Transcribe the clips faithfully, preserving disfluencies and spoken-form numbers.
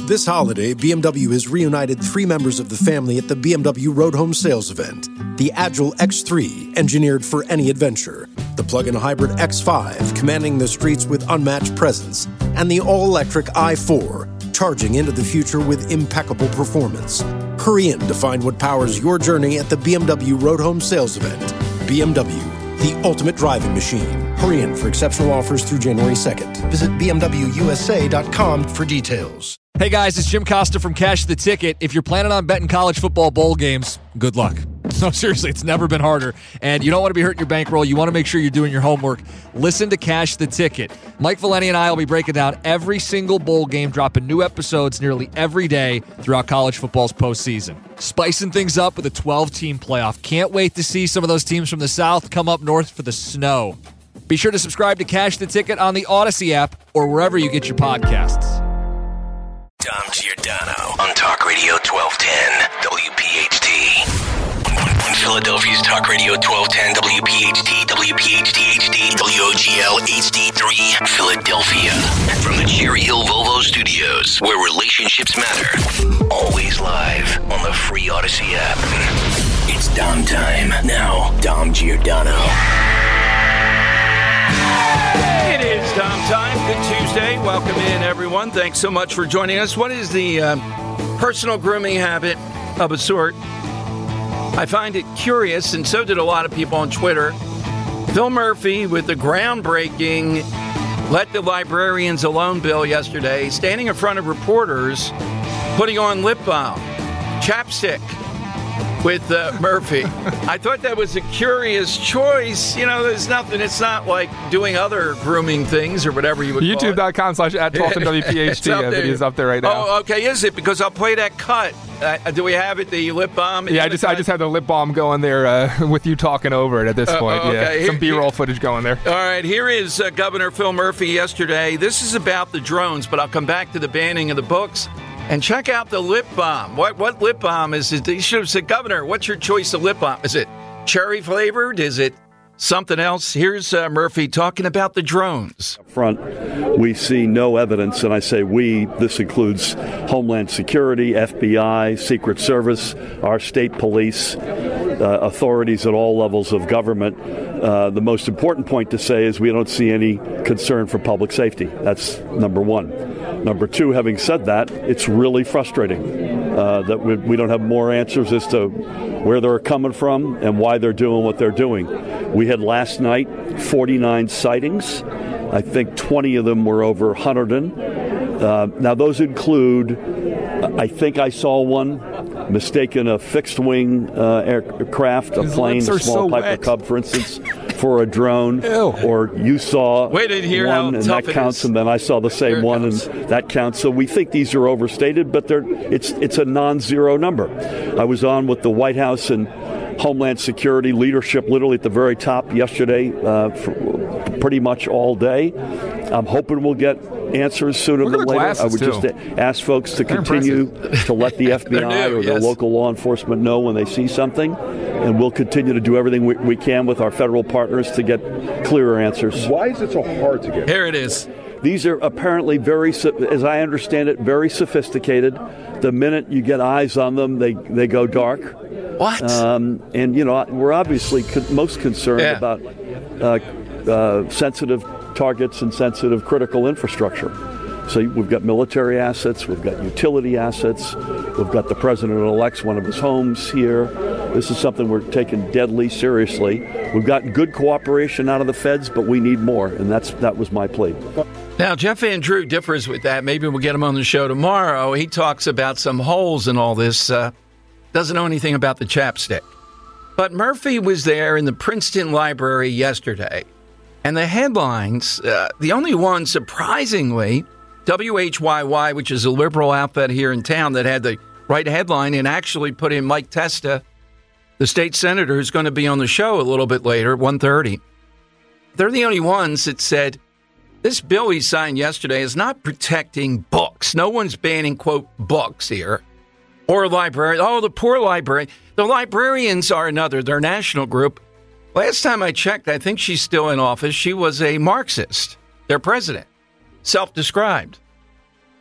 This holiday, B M W has reunited three members of the family at the B M W Road Home Sales event. The Agile X three, engineered for any adventure. The plug-in hybrid X five, commanding the streets with unmatched presence. And the all-electric i four, charging into the future with impeccable performance. Hurry in to find what powers your journey at the B M W Road Home Sales event. B M W, the ultimate driving machine. Hurry in for exceptional offers through January second. Visit B M W U S A dot com for details. Hey guys, it's Jim Costa from Cash the Ticket. If you're planning on betting college football bowl games, good luck. No, seriously, it's never been harder. And you don't want to be hurting your bankroll. You want to make sure you're doing your homework. Listen to Cash the Ticket. Mike Valeni and I will be breaking down every single bowl game, dropping new episodes nearly every day throughout college football's postseason. Spicing things up with a twelve-team playoff. Can't wait to see some of those teams from the South come up north for the snow. Be sure to subscribe to Cash the Ticket on the Odyssey app or wherever you get your podcasts. Dom Giordano on Talk Radio twelve ten W P H T. Philadelphia's Talk Radio twelve ten W P H T, W P H T H D, W O G L H D three, Philadelphia. From the Cherry Hill Volvo Studios, where relationships matter. Always live on the free Odyssey app. It's Dom time. Now, Dom Giordano. It is Dom time. Good Tuesday. Welcome in, everyone. Thanks so much for joining us. What is the uh, personal grooming habit of a sort? I find it curious, and so did a lot of people on Twitter. Phil Murphy with the groundbreaking Let the Librarians Alone bill yesterday, standing in front of reporters, putting on lip balm, chapstick with uh, Murphy. I thought that was a curious choice. You know, there's nothing, it's not like doing other grooming things or whatever you would call it. YouTube dot com slash at twelve ten W P H T. The video's up there right now. Oh, okay, is it? Because I'll play that cut. Uh, do we have it, the lip balm? Yeah, I just I just had the lip balm going there uh, with you talking over it at this uh, point. Okay. Yeah, some Here, B-roll footage going there. All right, here is uh, Governor Phil Murphy yesterday. This is about the drones, but I'll come back to the banning of the books. And check out the lip balm. What what lip balm is it? You should have said, Governor, what's your choice of lip balm? Is it cherry flavored? Is it something else? Here's uh, Murphy talking about the drones. Up front, we see no evidence, and I say we, this includes Homeland Security, F B I, Secret Service, our state police, uh, authorities at all levels of government. Uh, the most important point to say is we don't see any concern for public safety. That's number one. Number two, having said that, it's really frustrating uh, that we, we don't have more answers as to where they're coming from and why they're doing what they're doing. We had last night forty-nine sightings. I think twenty of them were over one hundred. Uh, now, those include, I think I saw one mistaken a fixed-wing uh, aircraft, a His plane, a small so Piper wet. Cub, for instance, for a drone. Ew. Or you saw Wait to hear one, how and tough that it counts, is. and then I saw the Here same it one, comes. and that counts. So we think these are overstated, but they're it's it's a non-zero number. I was on with the White House and Homeland Security leadership literally at the very top yesterday uh, for pretty much all day. I'm hoping we'll get answers sooner Look at than the later. glasses, I would too. just ask folks to They're continue to let the F B I They're new, or the yes. local law enforcement know when they see something, and we'll continue to do everything we, we can with our federal partners to get clearer answers. Why is it so hard to get? Here it is. These are apparently very, so- as I understand it, very sophisticated. The minute you get eyes on them, they, they go dark. What? Um, and, you know, we're obviously con- most concerned Yeah. about uh, uh, sensitive targets and sensitive critical infrastructure. So we've got military assets, we've got utility assets, we've got the president-elect's one of his homes here. This is something we're taking deadly seriously. We've gotten good cooperation out of the feds, but we need more, and that's that was my plea. Now, Jeff Van Drew differs with that. Maybe we'll get him on the show tomorrow. He talks about some holes in all this. Uh, doesn't know anything about the chapstick. But Murphy was there in the Princeton Library yesterday. And the headlines, uh, the only one, surprisingly, W H Y Y, which is a liberal outfit here in town that had the right headline and actually put in Mike Testa, the state senator who's going to be on the show a little bit later, one thirty. They're the only ones that said, this bill he signed yesterday is not protecting books. No one's banning, quote, books here. Or librarians. Oh, the poor librarian. The librarians are another. They're a national group. Last time I checked, I think she's still in office. She was a Marxist. Their president. Self-described.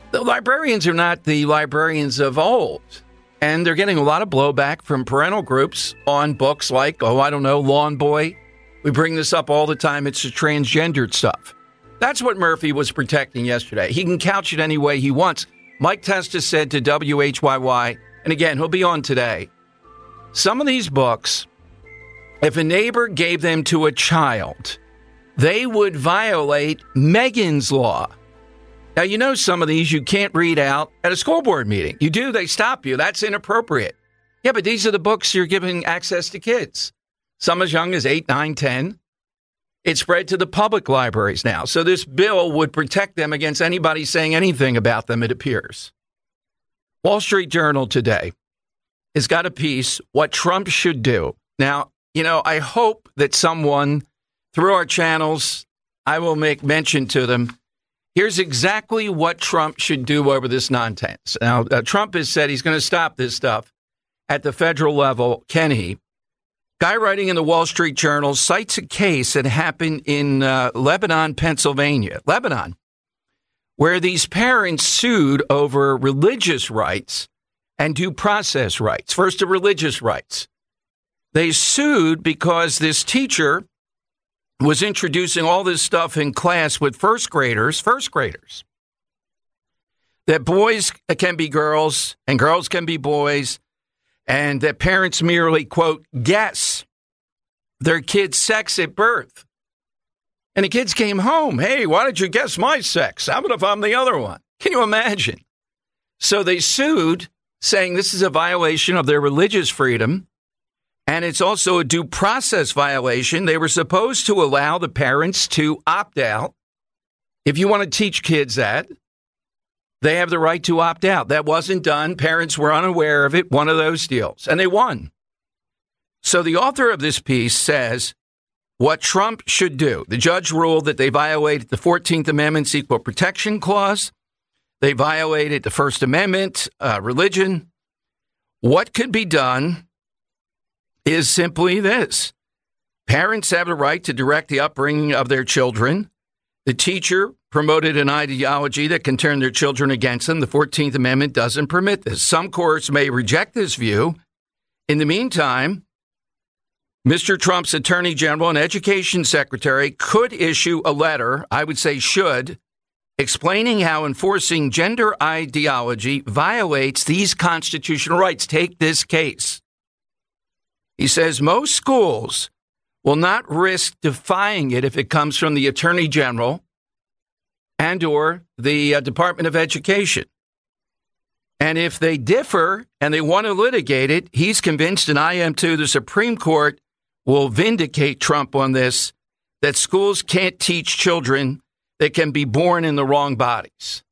The librarians are not the librarians of old. And they're getting a lot of blowback from parental groups on books like, oh, I don't know, Lawn Boy. We bring this up all the time. It's the transgendered stuff. That's what Murphy was protecting yesterday. He can couch it any way he wants. Mike Testa said to W H Y Y, and again, he'll be on today, some of these books, if a neighbor gave them to a child, they would violate Megan's Law. Now, you know some of these you can't read out at a school board meeting. You do, they stop you. That's inappropriate. Yeah, but these are the books you're giving access to kids. Some as young as eight, nine, ten. It's spread to the public libraries now. So this bill would protect them against anybody saying anything about them, it appears. Wall Street Journal today has got a piece, What Trump Should Do. Now, you know, I hope that someone through our channels, I will make mention to them. Here's exactly what Trump should do over this nonsense. Now, uh, Trump has said he's going to stop this stuff at the federal level. Can he? Guy writing in the Wall Street Journal cites a case that happened in uh, Lebanon, Pennsylvania, Lebanon, where these parents sued over religious rights and due process rights. First, the religious rights. They sued because this teacher was introducing all this stuff in class with first graders, first graders, that boys can be girls and girls can be boys, and that parents merely, quote, guess their kid's sex at birth. And the kids came home. Hey, why did you guess my sex? How about if I'm the other one? Can you imagine? So they sued, saying this is a violation of their religious freedom. And it's also a due process violation. They were supposed to allow the parents to opt out. If you want to teach kids that, they have the right to opt out. That wasn't done. Parents were unaware of it. One of those deals. And they won. So the author of this piece says what Trump should do. The judge ruled that they violated the fourteenth Amendment's Equal Protection Clause. They violated the First Amendment, uh, religion. What could be done is simply this. Parents have the right to direct the upbringing of their children. The teacher promoted an ideology that can turn their children against them. The fourteenth Amendment doesn't permit this. Some courts may reject this view. In the meantime, Mister Trump's Attorney General and Education Secretary could issue a letter, I would say should, explaining how enforcing gender ideology violates these constitutional rights. Take this case. He says most schools will not risk defying it if it comes from the Attorney General and or the uh, Department of Education. And if they differ and they want to litigate it, he's convinced, and I am too, the Supreme Court will vindicate Trump on this, that schools can't teach children that can be born in the wrong bodies.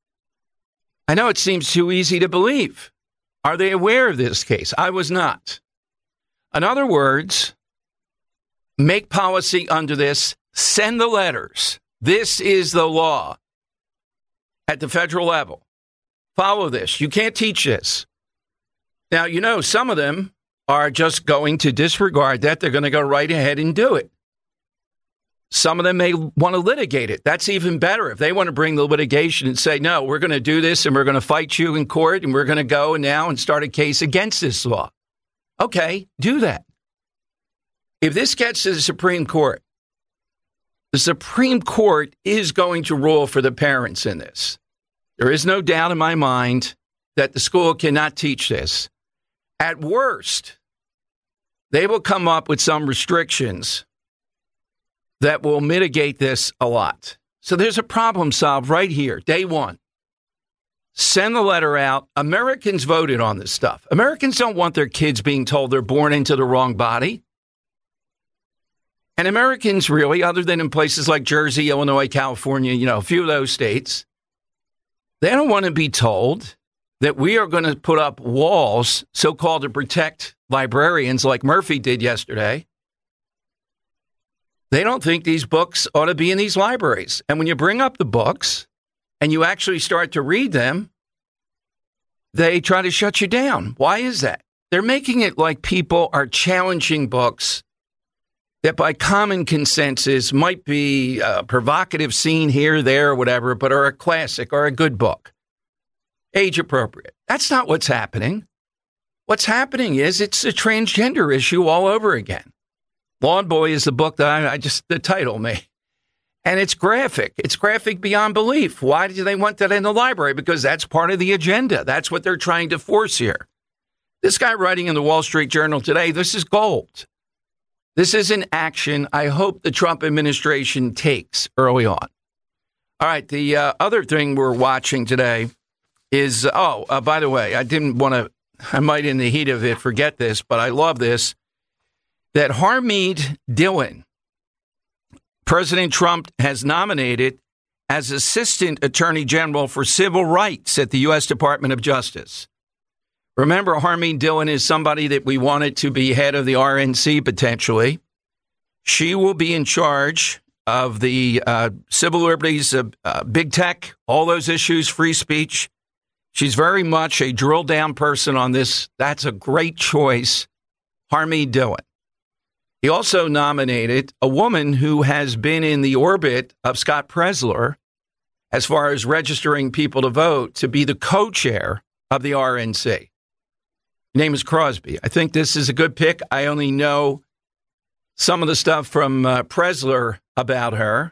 I know it seems too easy to believe. Are they aware of this case? I was not. In other words, make policy under this, send the letters. This is the law at the federal level. Follow this. You can't teach this. Now, you know, some of them are just going to disregard that. They're going to go right ahead and do it. Some of them may want to litigate it. That's even better. If they want to bring the litigation and say, no, we're going to do this and we're going to fight you in court and we're going to go now and start a case against this law. Okay, do that. If this gets to the Supreme Court, the Supreme Court is going to rule for the parents in this. There is no doubt in my mind that the school cannot teach this. At worst, they will come up with some restrictions that will mitigate this a lot. So there's a problem solved right here, day one. Send the letter out. Americans voted on this stuff. Americans don't want their kids being told they're born into the wrong body. And Americans really, other than in places like Jersey, Illinois, California, you know, a few of those states, they don't want to be told that we are going to put up walls, so-called to protect librarians like Murphy did yesterday. They don't think these books ought to be in these libraries. And when you bring up the books and you actually start to read them, they try to shut you down. Why is that? They're making it like people are challenging books that by common consensus might be a provocative scene here, there, or whatever, but are a classic or a good book. age appropriate. That's not what's happening. What's happening is it's a transgender issue all over again. Lawn Boy is the book that I, I just, the title me. And it's graphic. It's graphic beyond belief. Why do they want that in the library? Because that's part of the agenda. That's what they're trying to force here. This guy writing in the Wall Street Journal today, this is gold. This is an action I hope the Trump administration takes early on. All right, the uh, other thing we're watching today is, oh, uh, by the way, I didn't want to, I might in the heat of it forget this, but I love this, that Harmeet Dillon, President Trump has nominated as Assistant Attorney General for Civil Rights at the U S Department of Justice. Remember, Harmeet Dillon is somebody that we wanted to be head of the R N C potentially. She will be in charge of the uh, civil liberties, uh, uh, big tech, all those issues, free speech. She's very much a drill down person on this. That's a great choice, Harmeet Dillon. He also nominated a woman who has been in the orbit of Scott Presler as far as registering people to vote to be the co-chair of the R N C. Name is Crosby. I think this is a good pick. I only know some of the stuff from uh, Presler about her.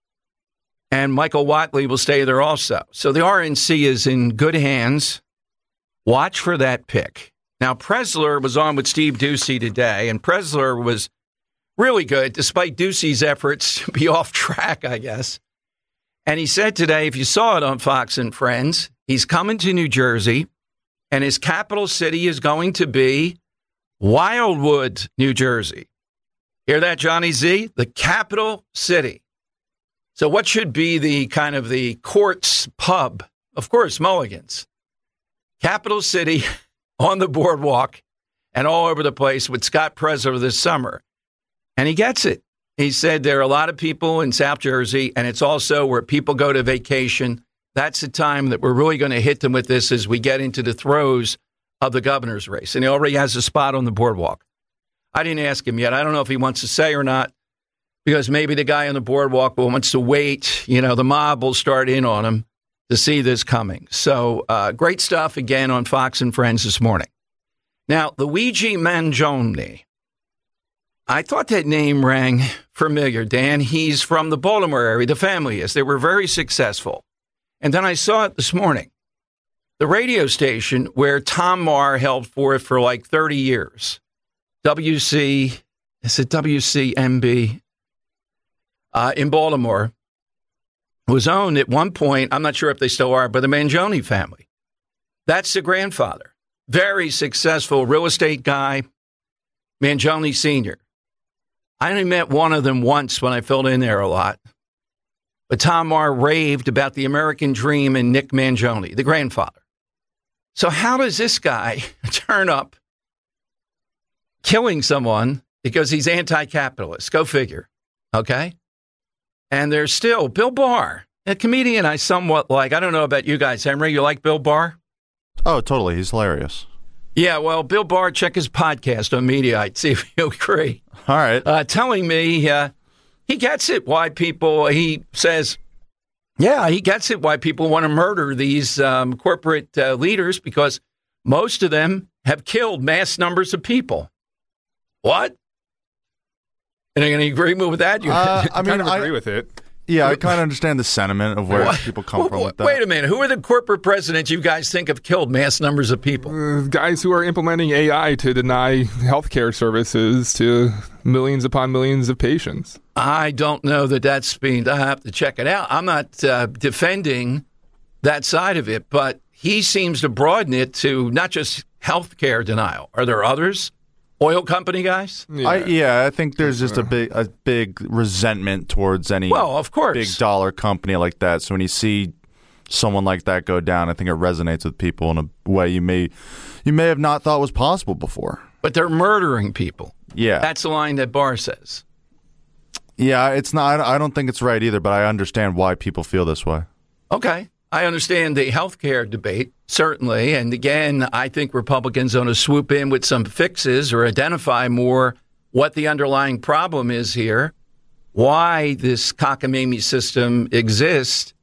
And Michael Whatley will stay there also. So the R N C is in good hands. Watch for that pick. Now, Presler was on with Steve Doocy today, and Presler was really good, despite Ducey's efforts to be off track, I guess. And he said today, if you saw it on Fox and Friends, he's coming to New Jersey, and his capital city is going to be Wildwood, New Jersey. Hear that, Johnny Z? The capital city. So what should be the kind of the court's pub? Of course, Mulligan's. Capital city on the boardwalk and all over the place with Scott Presler this summer. And he gets it. He said there are a lot of people in South Jersey, and it's also where people go to vacation. That's the time that we're really going to hit them with this as we get into the throes of the governor's race. And he already has a spot on the boardwalk. I didn't ask him yet. I don't know if he wants to say or not, because maybe the guy on the boardwalk wants to wait. You know, the mob will start in on him to see this coming. So uh, great stuff again on Fox and Friends this morning. Now, Luigi Mangione. I thought that name rang familiar, Dan. He's from the Baltimore area. The family is. They were very successful. And then I saw it this morning. The radio station where Tom Maher held forth for like thirty years. W C, is it W C M B? Uh, in Baltimore, was owned at one point, I'm not sure if they still are, by the Mangione family. That's the grandfather. Very successful real estate guy, Mangione Senior I only met one of them once when I filled in there a lot. But Tom Maher raved about the American dream and Nick Mangione, the grandfather. So how does this guy turn up killing someone because he's anti-capitalist? Go figure. Okay? And there's still Bill Barr, a comedian I somewhat like. I don't know about you guys, Henry. You like Bill Barr? Oh, totally. He's hilarious. Yeah, well, Bill Barr, check his podcast on Mediaite, see if you agree. All right. Uh, telling me uh, he gets it why people, he says, yeah, he gets it why people want to murder these um, corporate uh, leaders because most of them have killed mass numbers of people. What? And are you going to agree with that? You uh, I mean, I agree with it. Yeah, I kind of understand the sentiment of where what? people come what, from with that. Wait a minute. Who are the corporate presidents you guys think have killed mass numbers of people? Uh, guys who are implementing A I to deny healthcare services to millions upon millions of patients. I don't know that that's being, I have to check it out. I'm not uh, defending that side of it, but he seems to broaden it to not just healthcare denial. Are there others? Oil company guys? Yeah, I, yeah, I think there's just a big a big resentment towards any well, of course. big dollar company like that. So when you see someone like that go down, I think it resonates with people in a way you may you may have not thought was possible before. But they're murdering people. Yeah. That's the line that Barr says. Yeah, it's not. I don't think it's right either, but I understand why people feel this way. Okay. I understand the health care debate, certainly. And again, I think Republicans want to swoop in with some fixes or identify more what the underlying problem is here, why this cockamamie system exists.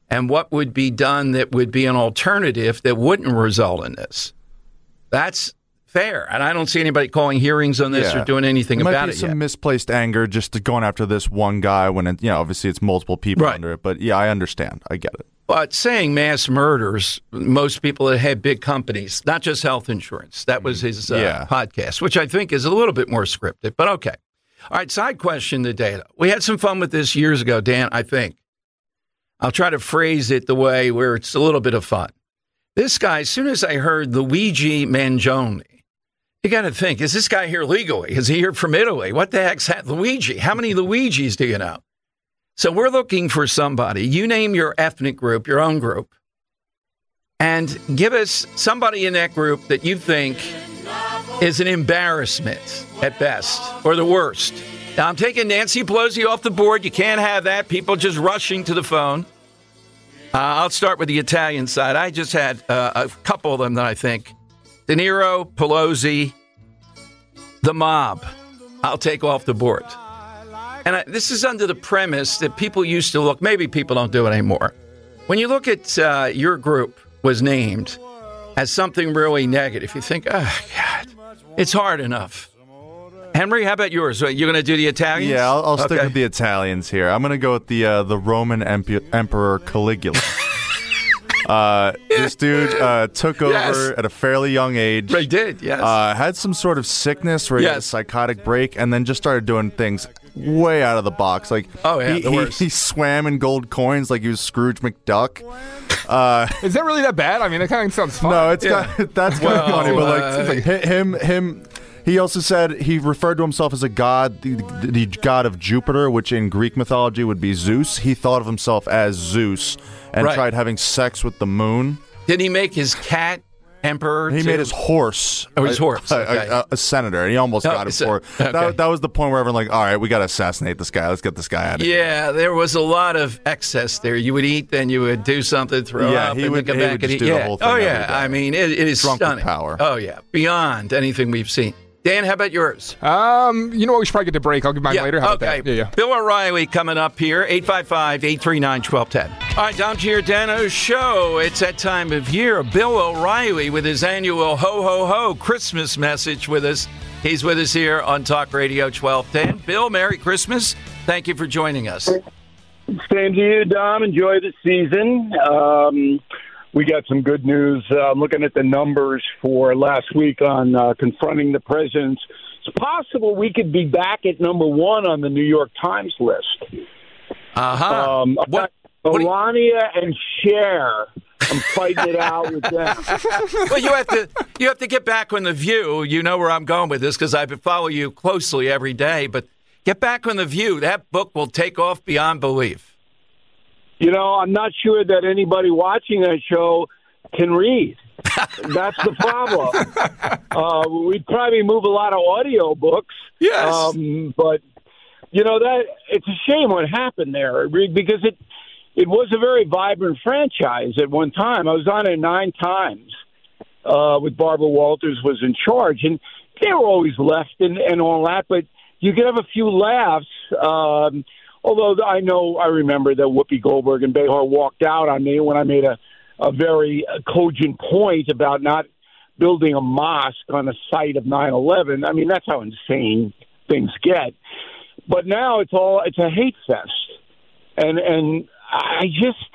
and what would be done that would be an alternative that wouldn't result in this. That's fair. And I don't see anybody calling hearings on this Yeah. or doing anything There might about be it some yet. misplaced anger just to going after this one guy when, it, you know, obviously it's multiple people Right. under it. But, yeah, I understand. I get it. But saying mass murders, most people that had big companies, not just health insurance. That was his uh, Yeah. podcast, which I think is a little bit more scripted. But okay. All right, side question today. We had some fun with this years ago, Dan, I think. I'll try to phrase it the way where it's a little bit of fun. This guy, as soon as I heard Luigi Mangione, you got to think, is this guy here legally? Is he here from Italy? What the heck's that Luigi? How many Luigis do you know? So we're looking for somebody. You name your ethnic group, your own group, and give us somebody in that group that you think is an embarrassment at best or the worst. Now, I'm taking Nancy Pelosi off the board. You can't have that. People just rushing to the phone. Uh, I'll start with the Italian side. I just had uh, a couple of them that I think. De Niro, Pelosi, the mob, I'll take off the board. And I, this is under the premise that people used to look, maybe people don't do it anymore. When you look at uh, your group was named as something really negative, you think, oh, God, it's hard enough. Henry, how about yours? You're going to do the Italians? Yeah, I'll, I'll stick Okay. with the Italians here. I'm going to go with the uh, the Roman Empu- Emperor Caligula. uh, this dude uh, took over Yes. at a fairly young age. They did, yes. Uh, had some sort of sickness where he had a Yes. psychotic break, and then just started doing things way out of the box. Like, Oh, yeah, he, the he, worst. he swam in gold coins like he was Scrooge McDuck. Uh, Is that really that bad? I mean, that kind of sounds fun. no, it's Yeah. kind that's kind Well, of funny, but like, uh, it's like hi- him, him. He also said he referred to himself as a god, the, the god of Jupiter, which in Greek mythology would be Zeus. He thought of himself as Zeus and Right. tried having sex with the moon. Did he make his cat emperor? He too? made his horse. Oh, his a- horse, A, okay. a, a senator, and he almost Oh, got it so- for okay. that. That was the point where everyone like, all right, we got to assassinate this guy. Let's get this guy out of here. Yeah, there was a lot of excess there. You would eat, then you would do something, throw Yeah, up, he and would- then come he back would and just eat. do the yeah. whole thing oh, every yeah. day. I mean, it, it is Drunk with stunning. power. Oh, yeah. Beyond anything we've seen. Dan, how about yours? Um, you know what? We should probably get to break. I'll give mine later. How okay. about that? Yeah, yeah. Bill O'Reilly coming up here, eight five five, eight three nine, one two one zero. All right, Dom Giordano's show. It's that time of year. Bill O'Reilly with his annual ho, ho, ho Christmas message with us. He's with us here on Talk Radio twelve ten. Bill, Merry Christmas. Thank you for joining us. Same to you, Dom. Enjoy the season. Um, we got some good news. Uh, I'm looking at the numbers for last week on uh, confronting the presidents. It's possible we could be back at number one on the New York Times list. Uh-huh. Um, What- what do you- Melania and Cher. I'm fighting it out with them. Well, you have to you have to get back on The View. You know where I'm going with this because I follow you closely every day. But get back on The View. That book will take off beyond belief. You know, I'm not sure that anybody watching that show can read. That's the problem. Uh, we'd probably move a lot of audio books. Yes. Um, but, you know, that it's a shame what happened there because it it was a very vibrant franchise at one time. I was on it nine times uh, with Barbara Walters was in charge. And they were always left and, and all that. But you could have a few laughs. Um Although I know, I remember that Whoopi Goldberg and Behar walked out on me when I made a, a very cogent point about not building a mosque on the site of nine eleven. I mean, that's how insane things get. But now it's all, it's a hate fest. And, and I just,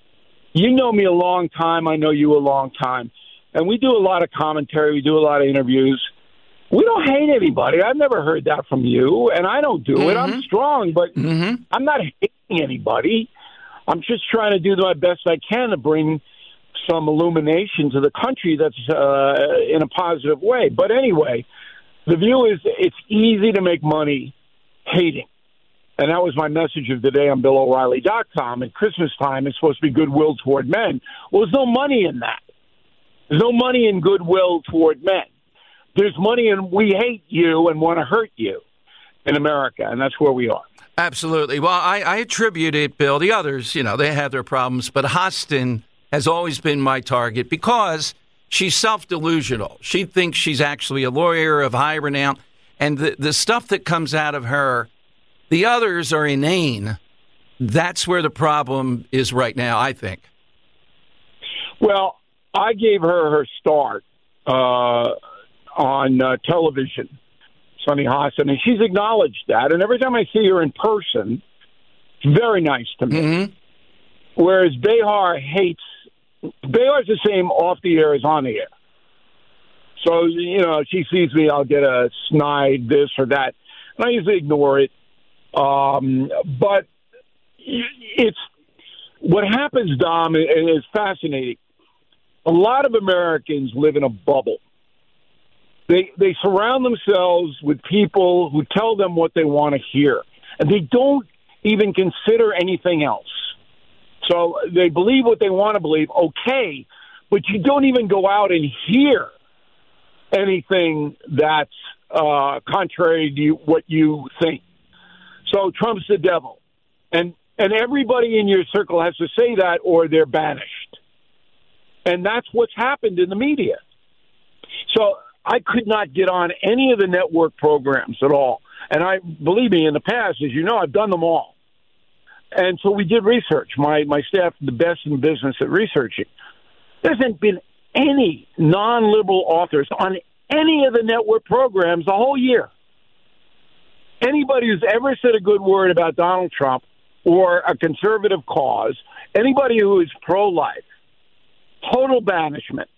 you know me a long time. I know you a long time. And we do a lot of commentary. We do a lot of interviews. We don't hate anybody. I've never heard that from you, and I don't do mm-hmm. it. I'm strong, but mm-hmm. I'm not hating anybody. I'm just trying to do my best I can to bring some illumination to the country that's uh, in a positive way. But anyway, the view is it's easy to make money hating. And that was my message of the day on Bill O'Reilly dot com. At Christmas time, it's supposed to be goodwill toward men. Well, there's no money in that. There's no money in goodwill toward men. There's money in we hate you and want to hurt you in America, and that's where we are. Absolutely. Well, I, I attribute it, Bill. The others, you know, they have their problems, but Hostin has always been my target because she's self-delusional. She thinks she's actually a lawyer of high renown, and the, the stuff that comes out of her, the others are inane, That's where the problem is right now, I think. Well, I gave her her start uh, on uh, television, Sunny Hostin, and she's acknowledged that. And every time I see her in person, it's very nice to me. Mm-hmm. Whereas Behar hates, Behar's the same off the air as on the air. So, you know, she sees me, I'll get a snide this or that. And I usually ignore it. Um, but it's what happens, Dom, and is fascinating. A lot of Americans live in a bubble. They they surround themselves with people who tell them what they want to hear, and they don't even consider anything else. So they believe what they want to believe, okay, but you don't even go out and hear anything that's uh, contrary to you, what you think. So Trump's the devil. And and everybody in your circle has to say that or they're banished. And that's what's happened in the media. So I could not get on any of the network programs at all. And I believe me, in the past, as you know, I've done them all. And so we did research. My my staff, the best in the business at researching. There hasn't been any non-liberal authors on any of the network programs the whole year. Anybody who's ever said a good word about Donald Trump or a conservative cause, anybody who is pro-life, total banishment.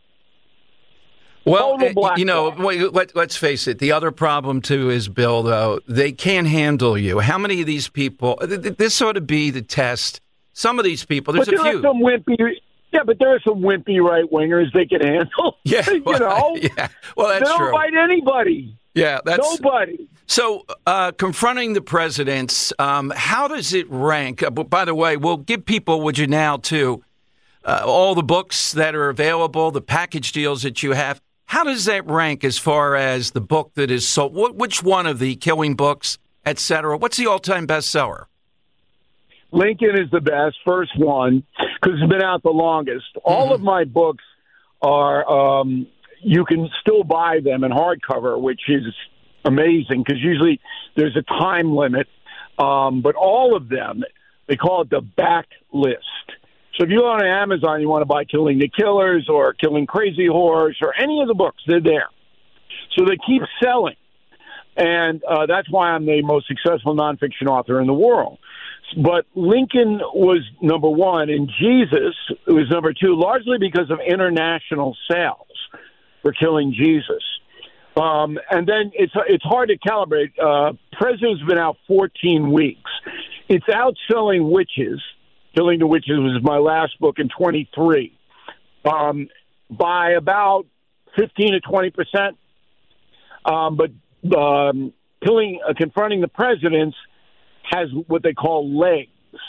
Well, uh, you know, let, let's face it. The other problem, too, is, Bill, though, they can't handle you. How many of these people, this ought to be the test. Some of these people, there's but there a few. Are some wimpy, yeah, but there are some wimpy right-wingers they can handle. Yeah, you well, know? Yeah, well, that's they don't true. fight anybody. Yeah, that's nobody. So, uh, confronting the presidents, um, how does it rank? Uh, by the way, we'll give people, would you now, too, uh, all the books that are available, the package deals that you have. How does that rank as far as the book that is sold? What, which one of the Killing books, et cetera? What's the all-time bestseller? Lincoln is the best, first one, because it's been out the longest. Mm-hmm. All of my books are, um, you can still buy them in hardcover, which is amazing, because usually there's a time limit. Um, but all of them, they call it the back list. So if you go on Amazon, you want to buy Killing the Killers or Killing Crazy Horse or any of the books, they're there. So they keep selling. And uh, that's why I'm the most successful nonfiction author in the world. But Lincoln was number one, and Jesus was number two, largely because of international sales for Killing Jesus. Um, and then it's it's hard to calibrate. Uh, President's been out fourteen weeks. It's outselling Witches. Killing the Witches was my last book in twenty-three, um, by about fifteen to twenty percent. Um, but um, killing, uh, confronting the presidents has what they call legs.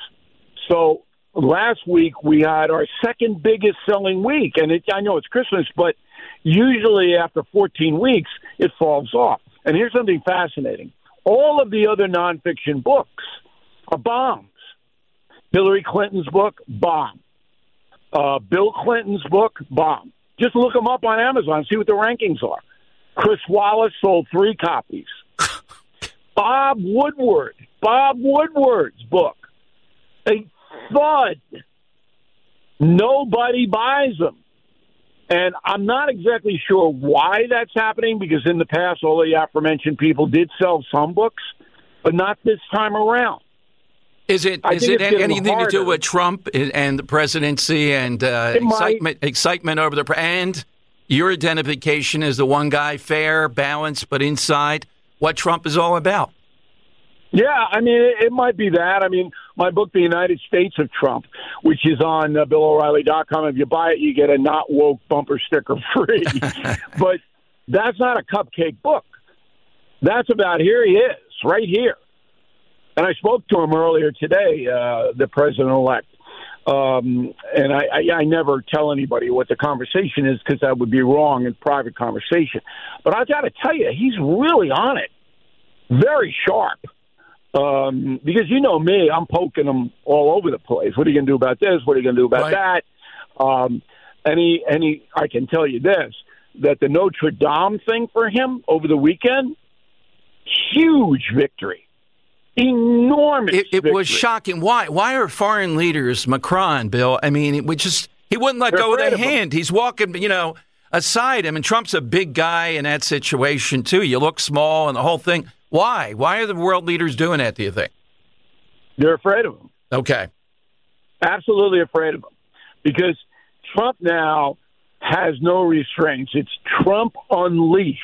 So last week we had our second biggest selling week, and it, I know it's Christmas, but usually after fourteen weeks it falls off. And here's something fascinating: all of the other nonfiction books are bombs. Hillary Clinton's book, bomb. Uh, Bill Clinton's book, bomb. Just look them up on Amazon, see what the rankings are. Chris Wallace sold three copies. Bob Woodward, Bob Woodward's book, a thud. Nobody buys them. And I'm not exactly sure why that's happening, because in the past, all the aforementioned people did sell some books, but not this time around. Is it is it anything harder. to do with Trump and the presidency and uh, excitement might. excitement over the and your identification as the one guy, fair, balanced, but inside what Trump is all about? Yeah, I mean, it, it might be that. I mean, my book, The United States of Trump, which is on uh, Bill O'Reilly dot com. If you buy it, you get a not woke bumper sticker free. But that's not a cupcake book. That's about here he is, right here. And I spoke to him earlier today, uh, the president-elect. Um, and I, I, I never tell anybody what the conversation is, because that would be wrong in private conversation. But I got to tell you, he's really on it. Very sharp. Um, because you know me, I'm poking him all over the place. What are you going to do about this? What are you going to do about right. that? Um, and, he, and he, I can tell you this, that the Notre Dame thing for him over the weekend, huge victory. Enormous. It, it was victory. shocking. Why? Why are foreign leaders, Macron, Bill? I mean, it would just he wouldn't let They're go of afraid the of him. hand. He's walking, you know, aside him, and Trump's a big guy in that situation too. You look small, and the whole thing. Why? Why are the world leaders doing that? Do you think? They're afraid of him. Okay. Absolutely afraid of him. Because Trump now has no restraints. It's Trump unleashed.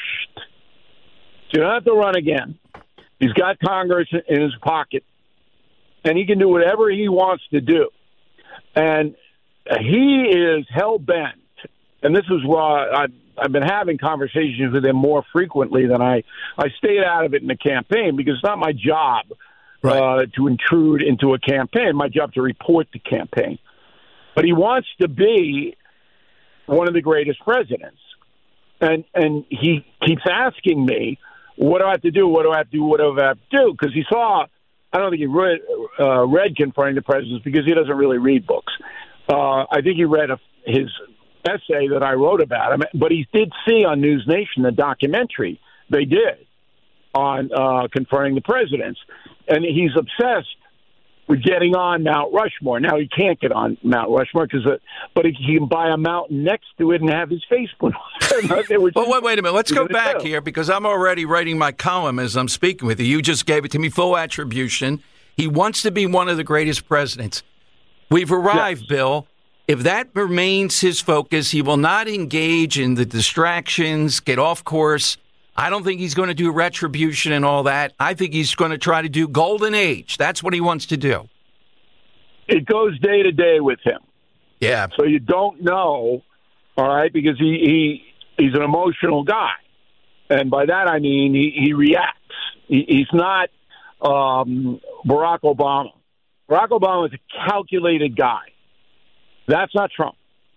So you don't have to run again. He's got Congress in his pocket, and he can do whatever he wants to do. And he is hell-bent, and this is why I've, I've been having conversations with him more frequently than I, I stayed out of it in the campaign because it's not my job Right. uh, to intrude into a campaign. My job to report the campaign. But he wants to be one of the greatest presidents. And and he keeps asking me, what do I have to do? What do I have to do? What do I have to do? Because he saw, I don't think he read, uh, read Confronting the Presidents because he doesn't really read books. Uh, I think he read a, his essay that I wrote about him. But he did see on News Nation the documentary they did on uh, Confronting the Presidents. And he's obsessed with getting on Mount Rushmore. Now, he can't get on Mount Rushmore, because, uh, but he can buy a mountain next to it and have his face put on it. Well, wait, wait a minute. Let's go back do. here, because I'm already writing my column as I'm speaking with you. You just gave it to me, full attribution. He wants to be one of the greatest presidents. We've arrived, Yes. Bill. If that remains his focus, he will not engage in the distractions, get off course. I don't think he's going to do retribution and all that. I think he's going to try to do golden age. That's what he wants to do. It goes day to day with him. Yeah. So you don't know, all right, because he, he he's an emotional guy. And by that I mean he, he reacts. He, he's not um, Barack Obama. Barack Obama is a calculated guy. That's not Trump.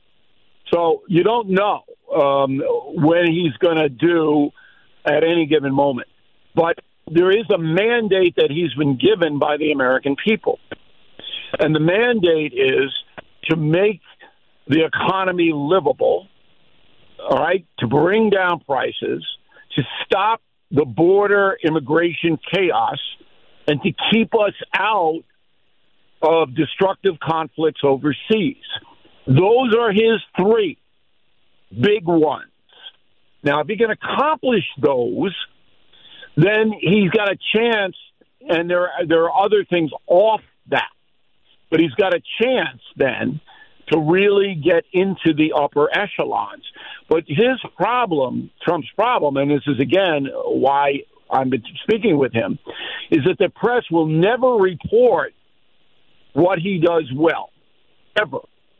So you don't know um, when he's going to do at any given moment. But there is a mandate that he's been given by the American people. And the mandate is to make the economy livable, all right, to bring down prices, to stop the border immigration chaos, and to keep us out of destructive conflicts overseas. Those are his three big ones. Now, if he can accomplish those, then he's got a chance, and there, there are other things off that. But he's got a chance then to really get into the upper echelons. But his problem, Trump's problem, and this is, again, why I've been speaking with him, is that the press will never report what he does well, ever.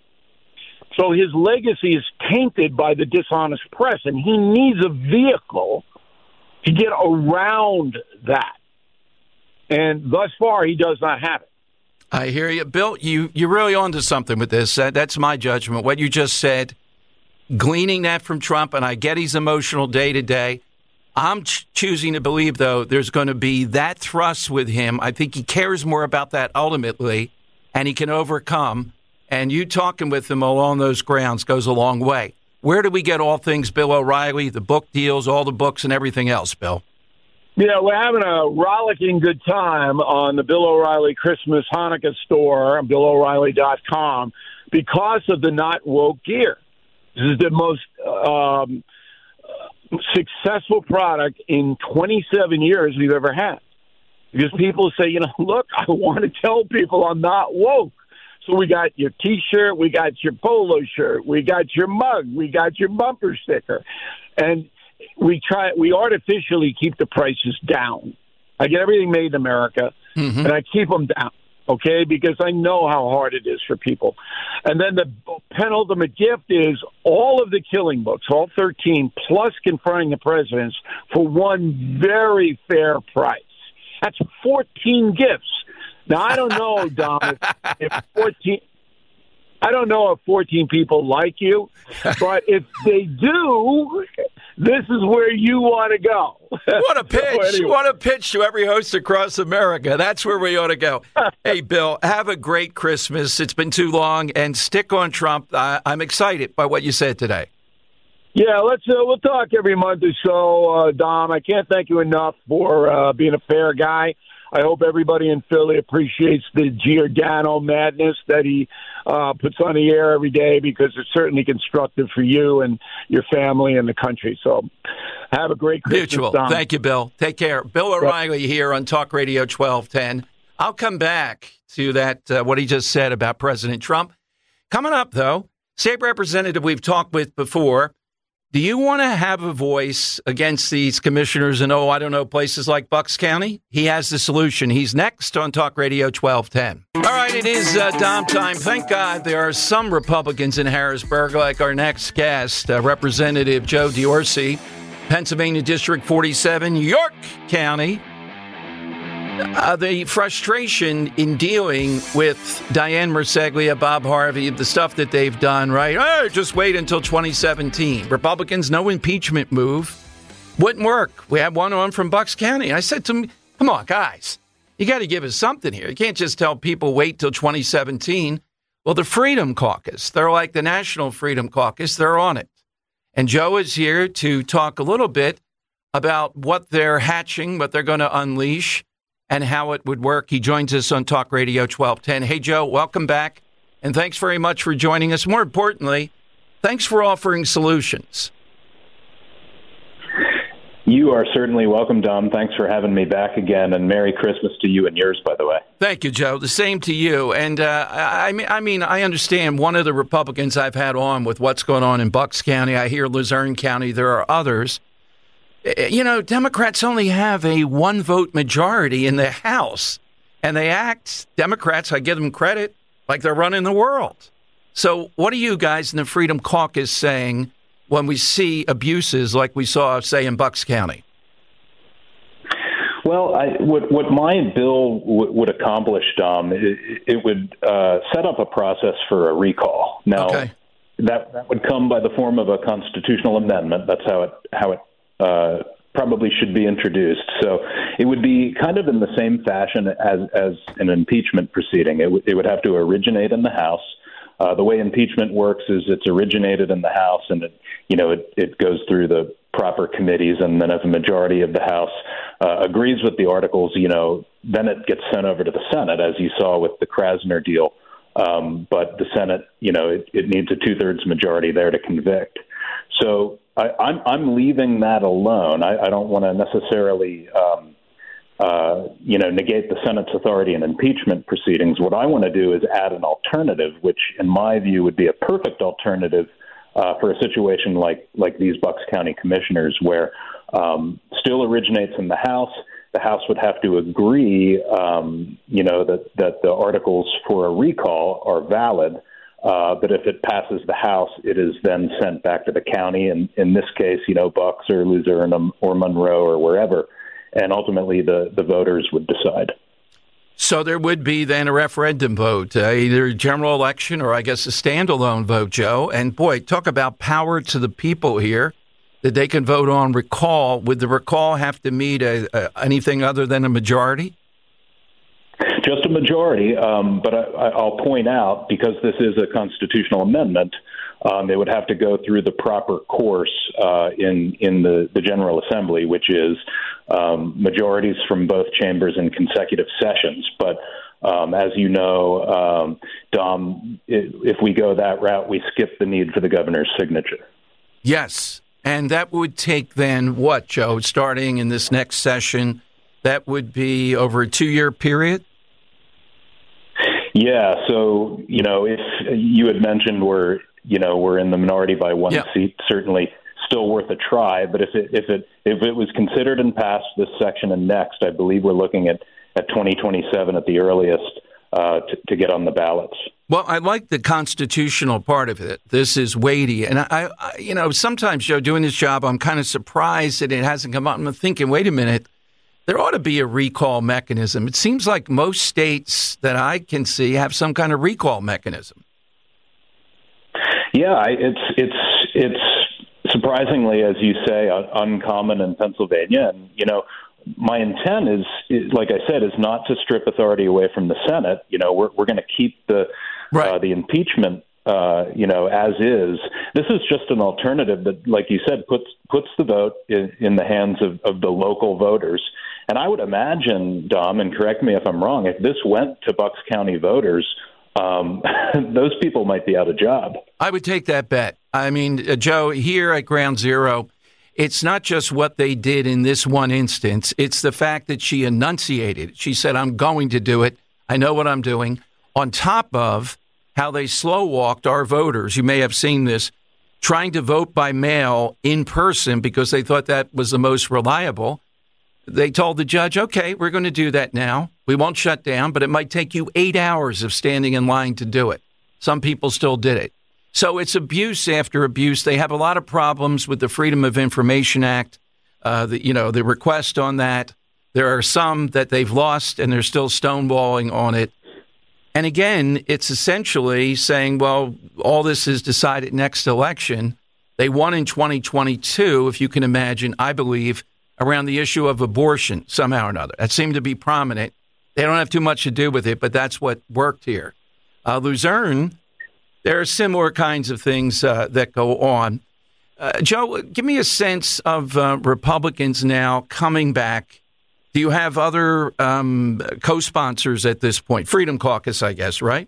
So his legacy is tainted by the dishonest press, and he needs a vehicle to get around that. And thus far, he does not have it. I hear you. Bill, you, you're really onto something with this. Uh, that's my judgment. What you just said, gleaning that from Trump, and I get he's emotional day to day. I'm ch- choosing to believe, though, there's going to be that thrust with him. I think he cares more about that ultimately, and he can overcome. And you talking with him along those grounds goes a long way. Where do we get all things Bill O'Reilly, the book deals, all the books and everything else, Bill? Yeah, we're having a rollicking good time on the Bill O'Reilly Christmas Hanukkah store on Bill O'Reilly dot com because of the not woke gear. This is the most um, successful product in twenty-seven years we've ever had. Because people say, you know, look, I want to tell people I'm not woke. So we got your T-shirt, we got your polo shirt, we got your mug, we got your bumper sticker. And we try, we artificially keep the prices down. I get everything made in America, mm-hmm. and I keep them down, okay, because I know how hard it is for people. And then the penultimate gift is all of the killing books, all thirteen, plus Confronting the Presidents, for one very fair price. That's fourteen gifts. Now, I don't know, Dom, if, if fourteen... I don't know if fourteen people like you, but if they do, this is where you want to go. What a pitch. So anyway. What a pitch to every host across America. That's where we ought to go. Hey, Bill, have a great Christmas. It's been too long, and stick on Trump. I, I'm excited by what you said today. Yeah, let's uh, we'll talk every month or so, uh, Dom. I can't thank you enough for uh, being a fair guy. I hope everybody in Philly appreciates the Giordano madness that he uh, puts on the air every day, because it's certainly constructive for you and your family and the country. So have a great Christmas. Mutual. Dom. Thank you, Bill. Take care. Bill O'Reilly here on Talk Radio twelve ten. I'll come back to that, uh, what he just said about President Trump. Coming up, though, state representative we've talked with before. Do you want to have a voice against these commissioners in, oh, I don't know, places like Bucks County? He has the solution. He's next on Talk Radio twelve ten. All right, it is uh, Dom time. Thank God there are some Republicans in Harrisburg, like our next guest, uh, Representative Joe Diorsi, Pennsylvania District forty-seven, York County. Uh, the frustration in dealing with Diane Marseglia, Bob Harvey, the stuff that they've done, right? Oh, just wait until twenty seventeen. Republicans, no impeachment move. Wouldn't work. We had one on from Bucks County. I said to them, come on, guys, you got to give us something here. You can't just tell people wait till twenty seventeen. Well, the Freedom Caucus, they're like the National Freedom Caucus. They're on it. And Joe is here to talk a little bit about what they're hatching, what they're going to unleash, and how it would work. He joins us on Talk Radio twelve ten. Hey, Joe, welcome back, and thanks very much for joining us. More importantly, thanks for offering solutions. You are certainly welcome, Dom. Thanks for having me back again, and Merry Christmas to you and yours, by the way. Thank you, Joe. The same to you. And uh, I mean, I mean, I understand one of the Republicans I've had on with what's going on in Bucks County. I hear Luzerne County. There are others. You know, Democrats only have a one-vote majority in the House, and they act, Democrats, I give them credit, like they're running the world. So what are you guys in the Freedom Caucus saying when we see abuses like we saw, say, in Bucks County? Well, I, what, what my bill w- would accomplish, Dom, it, it would uh, set up a process for a recall. Now, okay. that, that would come by the form of a constitutional amendment. That's how it how it Uh, probably should be introduced. So it would be kind of in the same fashion as, as an impeachment proceeding. It, w- it would have to originate in the House. Uh, the way impeachment works is it's originated in the House, and it, you know, it, it goes through the proper committees, and then if a majority of the House uh, agrees with the articles, you know, then it gets sent over to the Senate, as you saw with the Krasner deal. Um, but the Senate, you know, it, it needs a two-thirds majority there to convict. So I, I'm, I'm leaving that alone. I, I don't want to necessarily, um, uh, you know, negate the Senate's authority in impeachment proceedings. What I want to do is add an alternative, which, in my view, would be a perfect alternative uh, for a situation like like these Bucks County commissioners, where um, still originates in the House. The House would have to agree, um, you know, that that the articles for a recall are valid. Uh, but if it passes the House, it is then sent back to the county, and in this case, you know, Bucks or Luzerne or Monroe or wherever, and ultimately the, the voters would decide. So there would be then a referendum vote, uh, either a general election or I guess a standalone vote, Joe. And boy, talk about power to the people here, that they can vote on recall. Would the recall have to meet a, a, anything other than a majority? Just a majority, um, but I, I'll point out, because this is a constitutional amendment, um, they would have to go through the proper course uh, in in the, the General Assembly, which is um, majorities from both chambers in consecutive sessions. But um, as you know, um, Dom, if we go that route, we skip the need for the governor's signature. Yes, and that would take then what, Joe, starting in this next session? That would be over a two-year period? Yeah, so, you know, if you had mentioned we're, you know, we're in the minority by one yeah. seat, certainly still worth a try. But if it if it if it was considered and passed this section and next, I believe we're looking at, at twenty twenty-seven at the earliest uh, to, to get on the ballots. Well, I like the constitutional part of it. This is weighty. And, I, I you know, sometimes, Joe, doing this job, I'm kind of surprised that it hasn't come up. I'm thinking, wait a minute. There ought to be a recall mechanism. It seems like most states that I can see have some kind of recall mechanism. Yeah, it's it's it's surprisingly, as you say, uncommon in Pennsylvania. And, you know, my intent is, is like I said, is not to strip authority away from the Senate. You know, we're we're going to keep the right. uh, the impeachment uh, you know, as is. This is just an alternative that, like you said, puts puts the vote in, in the hands of, of the local voters. And I would imagine, Dom, and correct me if I'm wrong, if this went to Bucks County voters, um, those people might be out of job. I would take that bet. I mean, uh, Joe, here at Ground Zero, it's not just what they did in this one instance. It's the fact that she enunciated. She said, I'm going to do it. I know what I'm doing. On top of how they slow-walked our voters, you may have seen this, trying to vote by mail in person because they thought that was the most reliable. They told the judge, okay, we're going to do that now. We won't shut down, but it might take you eight hours of standing in line to do it. Some people still did it. So it's abuse after abuse. They have a lot of problems with the Freedom of Information Act, uh, the, you know, the request on that. There are some that they've lost, and they're still stonewalling on it. And again, it's essentially saying, well, all this is decided next election. They won in twenty twenty-two, if you can imagine, I believe, around the issue of abortion somehow or another. That seemed to be prominent. They don't have too much to do with it, but that's what worked here. Uh, Luzerne, there are similar kinds of things uh, that go on. Uh, Joe, give me a sense of uh, Republicans now coming back. Do you have other um, co-sponsors at this point? Freedom Caucus, I guess, right?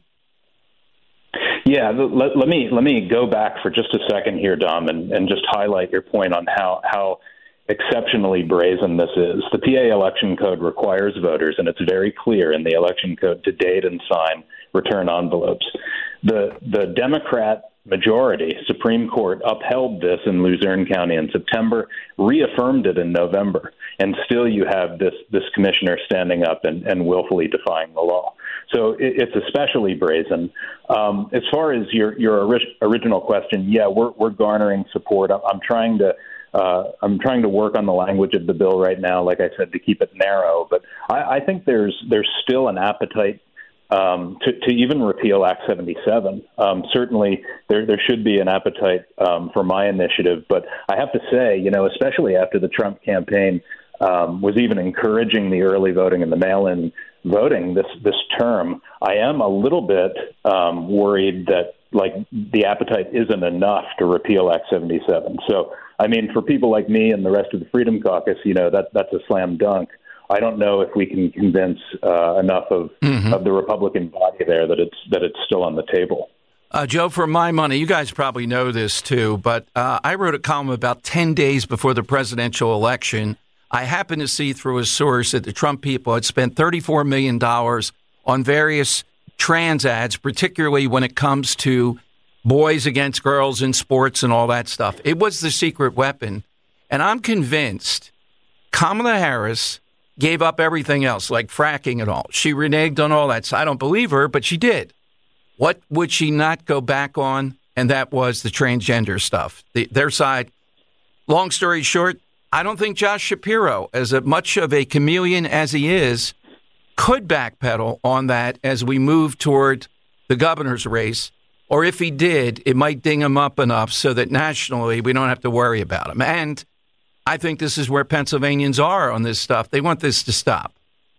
Yeah, let, let me let me go back for just a second here, Dom, and, and just highlight your point on how, how exceptionally brazen this is. The P A election code requires voters, and it's very clear in the election code, to date and sign return envelopes. The the Democrat majority, Supreme Court, upheld this in Luzerne County in September, reaffirmed it in November, and still you have this this commissioner standing up and, and willfully defying the law. So it, it's especially brazen. Um, as far as your your ori- original question, yeah, we're we're garnering support. I'm, I'm trying to uh, I'm trying to work on the language of the bill right now, like I said, to keep it narrow. But I, I think there's there's still an appetite Um, to, to even repeal Act seventy-seven. Um, certainly, there there should be an appetite um, for my initiative. But I have to say, you know, especially after the Trump campaign um, was even encouraging the early voting and the mail-in voting this this term, I am a little bit um, worried that like the appetite isn't enough to repeal Act seventy-seven. So, I mean, for people like me and the rest of the Freedom Caucus, you know, that that's a slam dunk. I don't know if we can convince uh, enough of, mm-hmm. of the Republican body there that it's that it's still on the table. Uh, Joe, for my money, you guys probably know this too, but uh, I wrote a column about ten days before the presidential election. I happened to see through a source that the Trump people had spent thirty-four million dollars on various trans ads, particularly when it comes to boys against girls in sports and all that stuff. It was the secret weapon. And I'm convinced Kamala Harris gave up everything else, like fracking and all. She reneged on all that. So I don't believe her, but she did. What would she not go back on? And that was the transgender stuff. The, their side, long story short, I don't think Josh Shapiro, as a, much of a chameleon as he is, could backpedal on that as we move toward the governor's race. Or if he did, it might ding him up enough so that nationally we don't have to worry about him. And I think this is where Pennsylvanians are on this stuff. They want this to stop.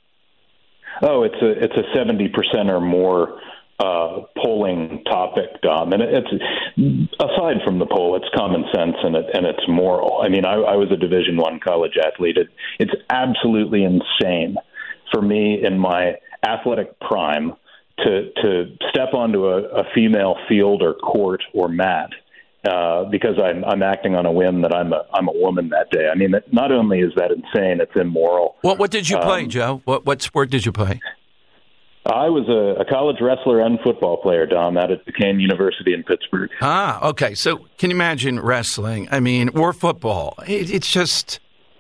Oh, it's a it's a seventy percent or more uh, polling topic, Dom. And it's aside from the poll, it's common sense and it, and it's moral. I mean, I, I was a Division I college athlete. It, it's absolutely insane for me in my athletic prime to to step onto a, a female field or court or mat. Uh, because I'm, I'm acting on a whim that I'm a I'm a woman that day. I mean, not only is that insane, it's immoral. What what did you play, um, Joe? What what sport did you play? I was a, a college wrestler and football player, Dom, out at Duquesne University in Pittsburgh. Ah, okay. So can you imagine wrestling? I mean, or football? It, it's just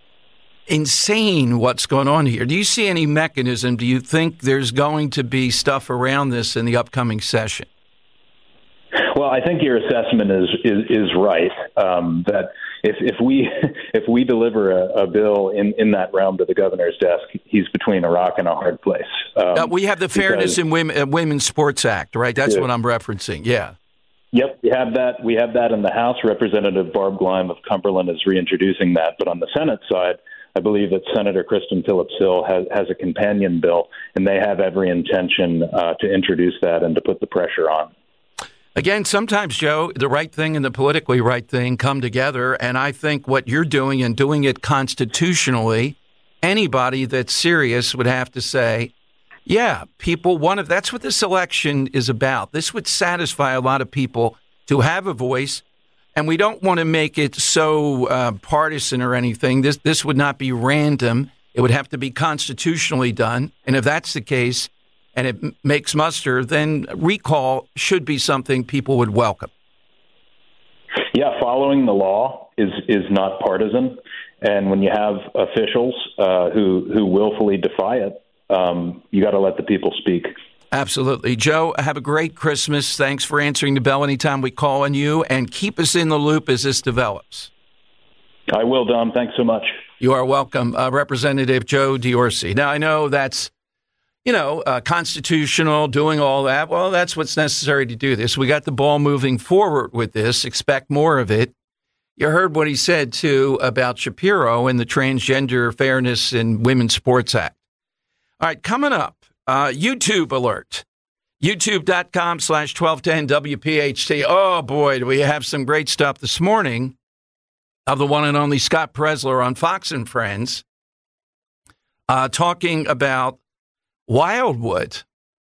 insane what's going on here. Do you see any mechanism? Do you think there's going to be stuff around this in the upcoming session? Well, I think your assessment is is, is right. Um, that if, if we if we deliver a, a bill in, in that realm to the governor's desk, he's between a rock and a hard place. Um, uh, we have the Fairness in Women, uh, Women's Sports Act, right? That's yeah. what I'm referencing. Yeah. Yep, we have that. We have that in the House. Representative Barb Gleim of Cumberland is reintroducing that. But on the Senate side, I believe that Senator Kristen Phillips Hill has, has a companion bill, and they have every intention uh, to introduce that and to put the pressure on. Again, sometimes, Joe, the right thing and the politically right thing come together, and I think what you're doing and doing it constitutionally, anybody that's serious would have to say, yeah, people want to, that's what this election is about. This would satisfy a lot of people to have a voice, and we don't want to make it so uh, partisan or anything. This this would not be random. It would have to be constitutionally done, and if that's the case, and it m- makes muster, then recall should be something people would welcome. Yeah, following the law is is not partisan, and when you have officials uh, who who willfully defy it, um, you got to let the people speak. Absolutely. Joe, have a great Christmas. Thanks for answering the bell anytime we call on you, and keep us in the loop as this develops. I will, Dom. Thanks so much. You are welcome, uh, Representative Joe Diorsi. Now, I know that's, you know, uh, constitutional, doing all that. Well, that's what's necessary to do this. We got the ball moving forward with this. Expect more of it. You heard what he said, too, about Shapiro and the Transgender Fairness in Women's Sports Act. All right, coming up, uh, YouTube alert. YouTube.com slash 1210 WPHT. Oh, boy, do we have some great stuff this morning of the one and only Scott Presler on Fox and Friends, uh, talking about Wildwood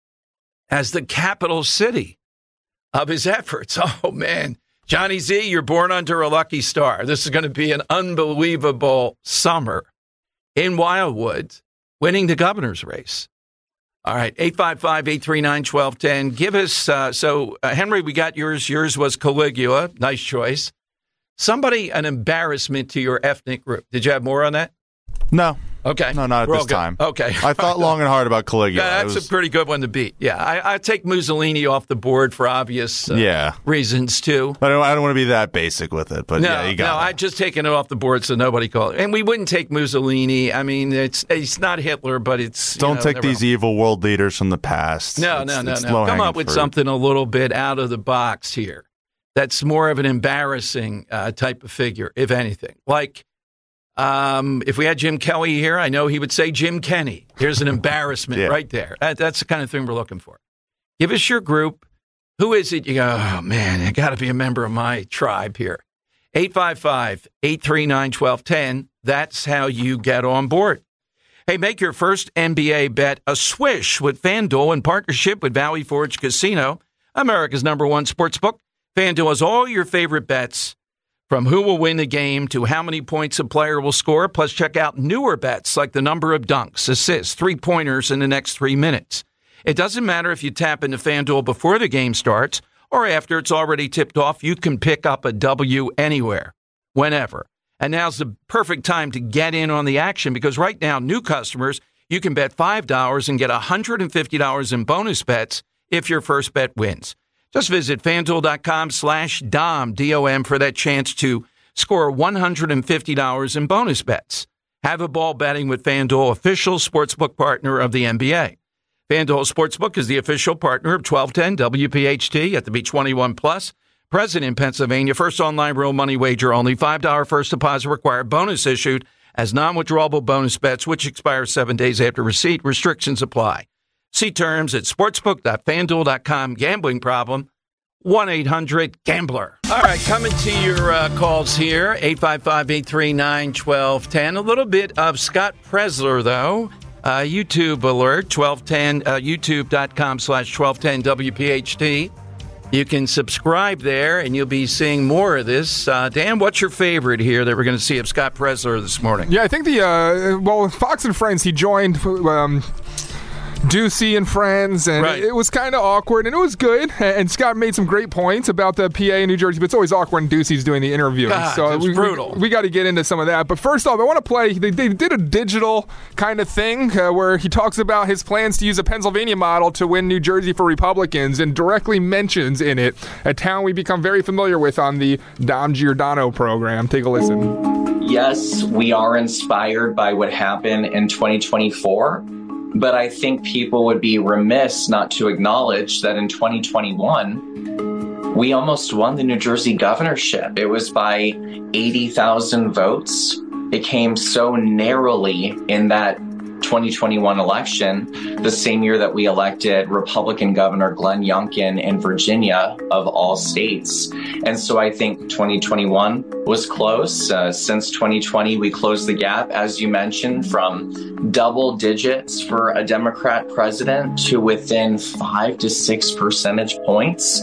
as the capital city of his efforts. Oh, man. Johnny Z, you're born under a lucky star. This is going to be an unbelievable summer in Wildwood, winning the governor's race. All right, eight five five, eight three nine, one two one zero. Give us, uh, so, uh, Henry, we got yours. Yours was Caligula. Nice choice. Somebody, an embarrassment to your ethnic group. Did you have more on that? No. Okay. No, not at We're this all good. time. Okay. I thought long and hard about Caligula. Yeah, that's was... a pretty good one to beat. Yeah, I, I take Mussolini off the board for obvious uh, yeah. reasons, too. I don't, I don't want to be that basic with it, but no, yeah, you got No, it. I just taken it off the board so nobody called it. And we wouldn't take Mussolini. I mean, it's it's not Hitler, but it's... Don't you know, take these know. evil world leaders from the past. No, it's, no, no, it's no. Come up with fruit. something a little bit out of the box here. That's more of an embarrassing uh, type of figure, if anything. Like... Um, if we had Jim Kelly here, I know he would say Jim Kenny. Here's an embarrassment yeah. right there. That, that's the kind of thing we're looking for. Give us your group. Who is it? You go, oh, man, I got to be a member of my tribe here. eight five five, eight three nine, one two one zero. That's how you get on board. Hey, make your first N B A bet a swish with FanDuel in partnership with Valley Forge Casino, America's number one sportsbook. FanDuel has all your favorite bets, from who will win the game to how many points a player will score. Plus, check out newer bets like the number of dunks, assists, three-pointers in the next three minutes. It doesn't matter if you tap into FanDuel before the game starts or after it's already tipped off. You can pick up a W anywhere, whenever. And now's the perfect time to get in on the action because right now, new customers, you can bet five dollars and get one hundred fifty dollars in bonus bets if your first bet wins. Just visit FanDuel.com slash Dom, D O M, for that chance to score one hundred fifty dollars in bonus bets. Have a ball betting with FanDuel, official sportsbook partner of the N B A. FanDuel Sportsbook is the official partner of twelve ten W P H T at the be twenty-one plus. Present in Pennsylvania. First online real money wager only. five dollars first deposit required. Bonus issued as non-withdrawable bonus bets, which expire seven days after receipt. Restrictions apply. See terms at sportsbook dot fanduel dot com. Gambling problem, one eight hundred gambler. All right, coming to your uh, calls here, eight five five, eight three nine, one two one zero. A little bit of Scott Presler, though. Uh, YouTube alert, twelve ten, uh, youtube.com slash 1210 WPHT. You can subscribe there, and you'll be seeing more of this. Uh, Dan, what's your favorite here that we're going to see of Scott Presler this morning? Yeah, I think the, uh, well, Fox and Friends, he joined... Um, Ducey and Friends, and right. it was kind of awkward, and it was good. And Scott made some great points about the P A in New Jersey, but it's always awkward when Ducey's doing the interviewing. God, so it's we, brutal. We, we got to get into some of that. But first off, I want to play. They, they did a digital kind of thing uh, where he talks about his plans to use a Pennsylvania model to win New Jersey for Republicans, and directly mentions in it a town we become very familiar with on the Dom Giordano program. Take a listen. Yes, we are inspired by what happened in twenty twenty-four. But I think people would be remiss not to acknowledge that in twenty twenty-one, we almost won the New Jersey governorship. It was by eighty thousand votes. It came so narrowly in that twenty twenty-one election, the same year that we elected Republican Governor Glenn Youngkin in Virginia, of all states. And so I think twenty twenty-one was close. Uh, since twenty twenty, we closed the gap, as you mentioned, from double digits for a Democrat president to within five to six percentage points.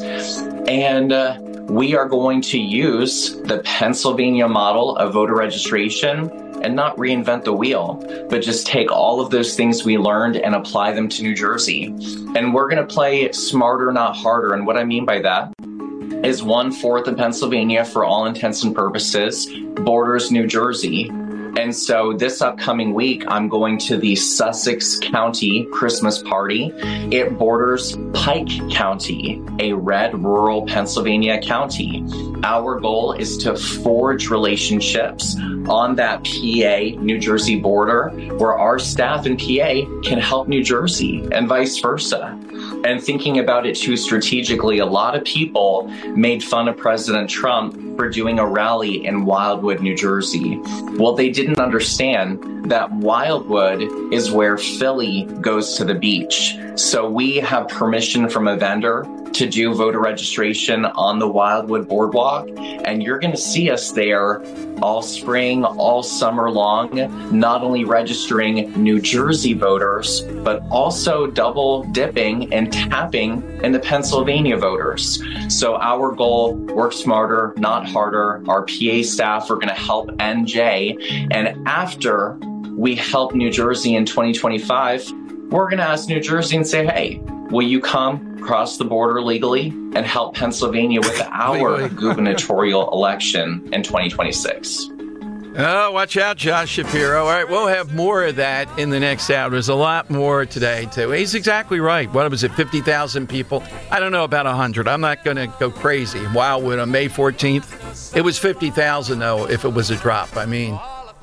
And uh, we are going to use the Pennsylvania model of voter registration and not reinvent the wheel, but just take all of those things we learned and apply them to New Jersey. And we're going to play smarter, not harder. And what I mean by that is one-fourth of Pennsylvania, for all intents and purposes, borders New Jersey. And so this upcoming week, I'm going to the Sussex County Christmas party. It borders Pike County, a red rural Pennsylvania county. Our goal is to forge relationships on that P A New Jersey border where our staff in P A can help New Jersey and vice versa. And thinking about it too strategically, a lot of people made fun of President Trump for doing a rally in Wildwood, New Jersey. Well, they didn't understand that Wildwood is where Philly goes to the beach. So we have permission from a vendor to do voter registration on the Wildwood Boardwalk, and you're going to see us there all spring, all summer long, not only registering New Jersey voters, but also double dipping and tapping into Pennsylvania voters. So our goal, work smarter, not harder. Our P A staff are going to help N J, and after we help New Jersey in twenty twenty-five, we're going to ask New Jersey and say, hey, will you come cross the border legally and help Pennsylvania with our gubernatorial election in twenty twenty-six? Oh, watch out, Josh Shapiro. All right, we'll have more of that in the next hour. There's a lot more today, too. He's exactly right. What was it, fifty thousand people? I don't know about one hundred. I'm not going to go crazy. Wildwood on May fourteenth. It was fifty thousand, though, if it was a drop. I mean,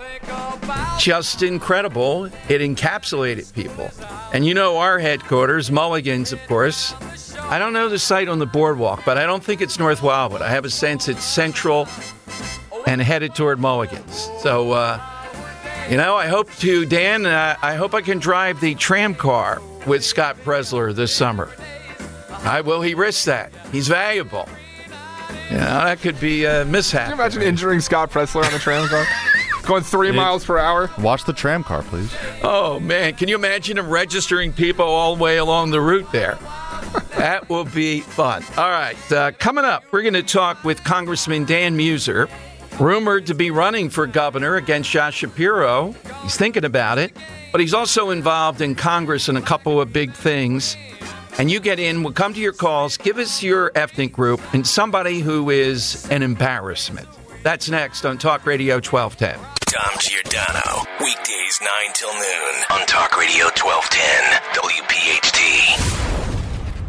just incredible. It encapsulated people. And you know our headquarters, Mulligan's, of course. I don't know the site on the boardwalk, but I don't think it's North Wildwood. I have a sense it's central and headed toward Mulligan's. So, uh, you know, I hope to, Dan, uh, I hope I can drive the tram car with Scott Presler this summer. I will. He risk that? He's valuable. Yeah, that could be a mishap. Can you imagine injuring Scott Presler on the tram car? Going three miles per hour? Watch the tram car, please. Oh, man. Can you imagine him registering people all the way along the route there? That will be fun. All right. Uh, coming up, we're going to talk with Congressman Dan Mueser, rumored to be running for governor against Josh Shapiro. He's thinking about it, but he's also involved in Congress in a couple of big things. And you get in, we'll come to your calls, give us your ethnic group, and somebody who is an embarrassment. That's next on Talk Radio twelve ten. Dom Giordano, weekdays nine till noon on Talk Radio twelve ten, W P H T.